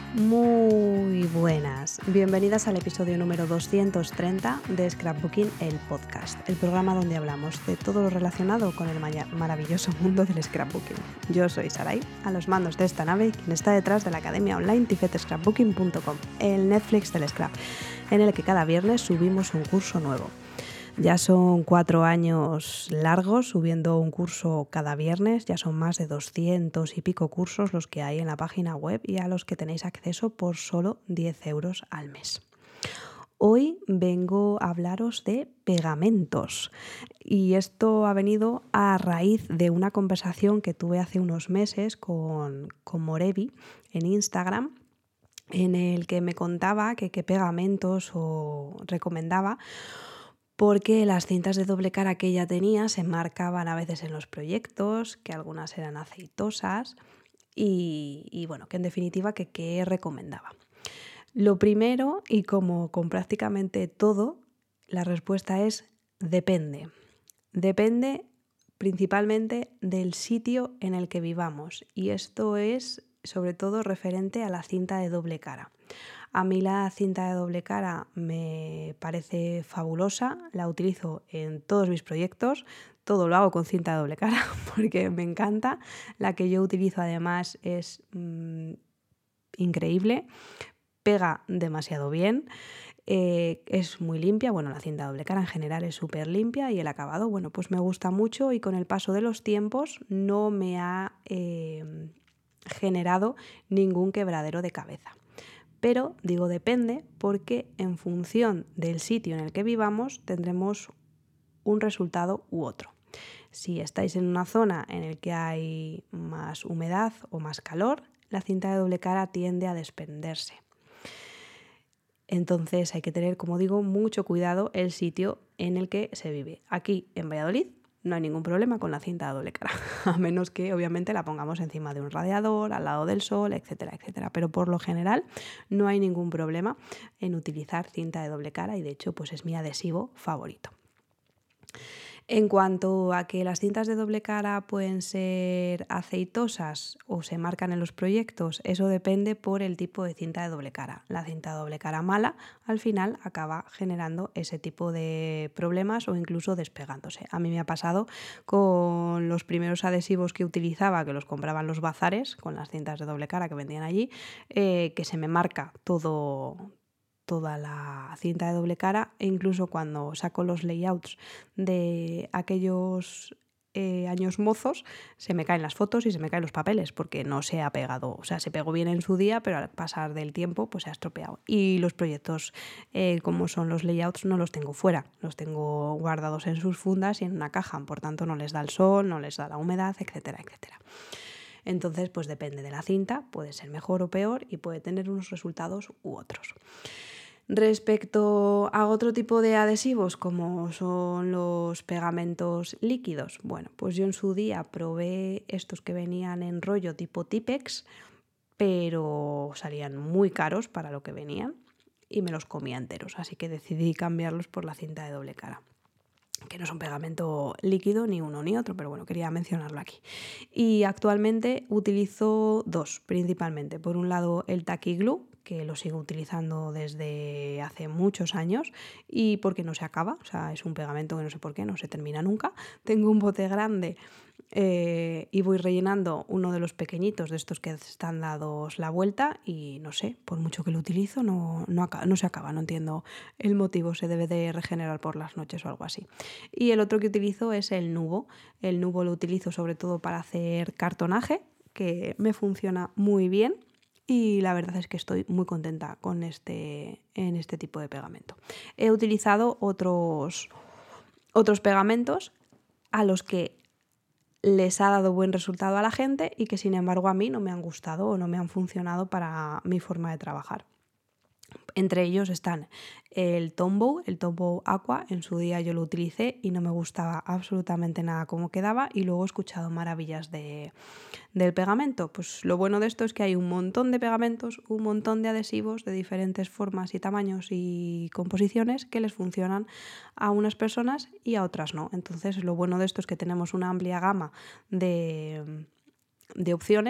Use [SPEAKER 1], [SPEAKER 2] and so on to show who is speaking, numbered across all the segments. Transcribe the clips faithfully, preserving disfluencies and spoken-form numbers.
[SPEAKER 1] Muy buenas, bienvenidas al episodio número doscientos treinta de Scrapbooking, el podcast, el programa donde hablamos de todo lo relacionado con el maravilloso mundo del scrapbooking. Yo soy Sarai, a los mandos de esta nave, quien está detrás de la academia online tifet scrapbooking punto com, el Netflix del scrap, en el que cada viernes subimos un curso nuevo. Ya son cuatro años largos subiendo un curso cada viernes, ya son más de doscientos y pico cursos los que hay en la página web y a los que tenéis acceso por solo diez euros al mes. Hoy vengo a hablaros de pegamentos y esto ha venido a raíz de una conversación que tuve hace unos meses con, con Morevi en Instagram, en el que me contaba que qué pegamentos o recomendaba, porque las cintas de doble cara que ella tenía se marcaban a veces en los proyectos, que algunas eran aceitosas y, y bueno, que en definitiva que qué recomendaba. Lo primero, y como con prácticamente todo, la respuesta es depende. Depende principalmente del sitio en el que vivamos y esto es sobre todo referente a la cinta de doble cara. A mí la cinta de doble cara me parece fabulosa, la utilizo en todos mis proyectos, todo lo hago con cinta de doble cara porque me encanta. La que yo utilizo además es mmm, increíble, pega demasiado bien, eh, es muy limpia, bueno, la cinta de doble cara en general es súper limpia y el acabado, bueno, pues me gusta mucho y con el paso de los tiempos no me ha eh, generado ningún quebradero de cabeza. Pero digo depende porque en función del sitio en el que vivamos tendremos un resultado u otro. Si estáis en una zona en la que hay más humedad o más calor, la cinta de doble cara tiende a desprenderse. Entonces hay que tener, como digo, mucho cuidado el sitio en el que se vive. Aquí en Valladolid no hay ningún problema con la cinta de doble cara, a menos que obviamente la pongamos encima de un radiador, al lado del sol, etcétera, etcétera. Pero por lo general no hay ningún problema en utilizar cinta de doble cara y de hecho pues es mi adhesivo favorito. En cuanto a que las cintas de doble cara pueden ser aceitosas o se marcan en los proyectos, eso depende por el tipo de cinta de doble cara. La cinta de doble cara mala al final acaba generando ese tipo de problemas o incluso despegándose. A mí me ha pasado con los primeros adhesivos que utilizaba, que los compraban los bazares, con las cintas de doble cara que vendían allí, eh, que se me marca todo... toda la cinta de doble cara e incluso cuando saco los layouts de aquellos eh, años mozos se me caen las fotos y se me caen los papeles porque no se ha pegado, o sea, se pegó bien en su día pero al pasar del tiempo pues se ha estropeado y los proyectos eh, como son los layouts no los tengo fuera, los tengo guardados en sus fundas y en una caja, por tanto no les da el sol, no les da la humedad, etcétera, etcétera. Entonces, pues depende de la cinta, puede ser mejor o peor y puede tener unos resultados u otros. Respecto a otro tipo de adhesivos como son los pegamentos líquidos, bueno, pues yo en su día probé estos que venían en rollo tipo Tipex, pero salían muy caros para lo que venían y me los comía enteros, así que decidí cambiarlos por la cinta de doble cara, que no es un pegamento líquido ni uno ni otro, pero bueno, quería mencionarlo aquí. Y actualmente utilizo dos principalmente. Por un lado el Tacky Glue, que lo sigo utilizando desde hace muchos años y porque no se acaba, o sea, es un pegamento que no sé por qué, no se termina nunca. Tengo un bote grande eh, y voy rellenando uno de los pequeñitos de estos que están dados la vuelta y no sé, por mucho que lo utilizo no, no, acaba, no se acaba, no entiendo el motivo, se debe de regenerar por las noches o algo así. Y el otro que utilizo es el Nuvo. El Nuvo lo utilizo sobre todo para hacer cartonaje, que me funciona muy bien. Y la verdad es que estoy muy contenta con este, en este tipo de pegamento. He utilizado otros, otros pegamentos a los que les ha dado buen resultado a la gente y que sin embargo a mí no me han gustado o no me han funcionado para mi forma de trabajar. Entre ellos están el Tombow, el Tombow Aqua, en su día yo lo utilicé y no me gustaba absolutamente nada cómo quedaba y luego he escuchado maravillas de, del pegamento. Pues lo bueno de esto es que hay un montón de pegamentos, un montón de adhesivos de diferentes formas y tamaños y composiciones que les funcionan a unas personas y a otras no. Entonces lo bueno de esto es que tenemos una amplia gama de... de opciones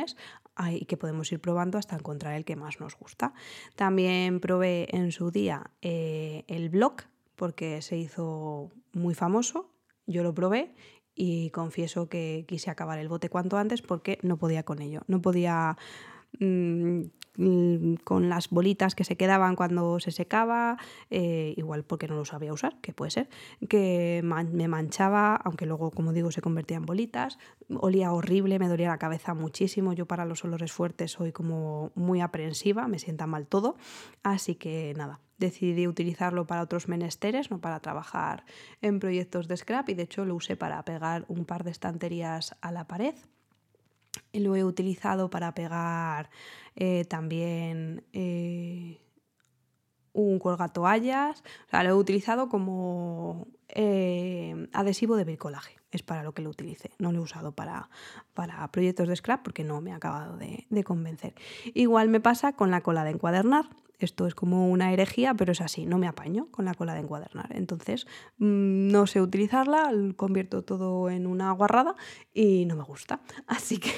[SPEAKER 1] y que podemos ir probando hasta encontrar el que más nos gusta. También probé en su día eh, el Block, porque se hizo muy famoso. Yo lo probé y confieso que quise acabar el bote cuanto antes porque no podía con ello. No podía mmm, con las bolitas que se quedaban cuando se secaba, eh, igual porque no lo sabía usar, que puede ser, que man- me manchaba, aunque luego, como digo, se convertía en bolitas, olía horrible, me dolía la cabeza muchísimo. Yo para los olores fuertes soy como muy aprensiva, me sienta mal todo, así que nada, decidí utilizarlo para otros menesteres, no para trabajar en proyectos de scrap, y de hecho lo usé para pegar un par de estanterías a la pared. Y lo he utilizado para pegar eh, también eh, un colgatoallas. O sea, lo he utilizado como eh, adhesivo de bricolaje. Es para lo que lo utilicé. No lo he usado para, para proyectos de scrap porque no me ha acabado de, de convencer. Igual me pasa con la cola de encuadernar. Esto es como una herejía, pero es así, no me apaño con la cola de encuadernar. Entonces, mmm, no sé utilizarla, convierto todo en una guarrada y no me gusta. Así que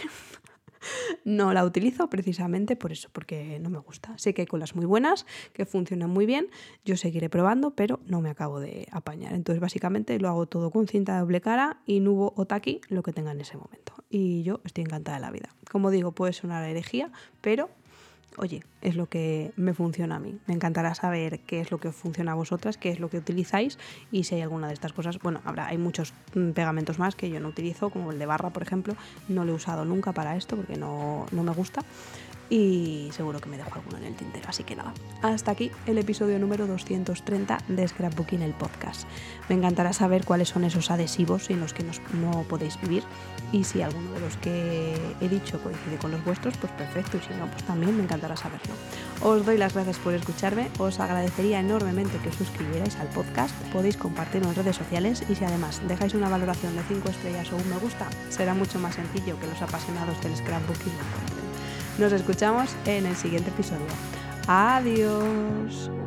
[SPEAKER 1] no la utilizo precisamente por eso, porque no me gusta. Sé que hay colas muy buenas, que funcionan muy bien, yo seguiré probando, pero no me acabo de apañar. Entonces, básicamente lo hago todo con cinta de doble cara y nubo o taqui, lo que tenga en ese momento. Y yo estoy encantada de la vida. Como digo, puede sonar herejía, pero oye, es lo que me funciona a mí. Me encantará saber qué es lo que os funciona a vosotras, qué es lo que utilizáis y si hay alguna de estas cosas. Bueno, habrá, hay muchos pegamentos más que yo no utilizo, como el de barra, por ejemplo. No lo he usado nunca para esto porque no, no me gusta. Y seguro que me dejo alguno en el tintero, así que nada. Hasta aquí el episodio número doscientos treinta de Scrapbooking, el podcast. Me encantará saber cuáles son esos adhesivos sin los que nos, no podéis vivir, y si alguno de los que he dicho coincide con los vuestros, pues perfecto, y si no, pues también me encantará saberlo. Os doy las gracias por escucharme, os agradecería enormemente que os suscribierais al podcast, podéis compartirlo en redes sociales, y si además dejáis una valoración de cinco estrellas o un me gusta, será mucho más sencillo que los apasionados del Scrapbooking lo encuentren. Nos escuchamos en el siguiente episodio. Adiós.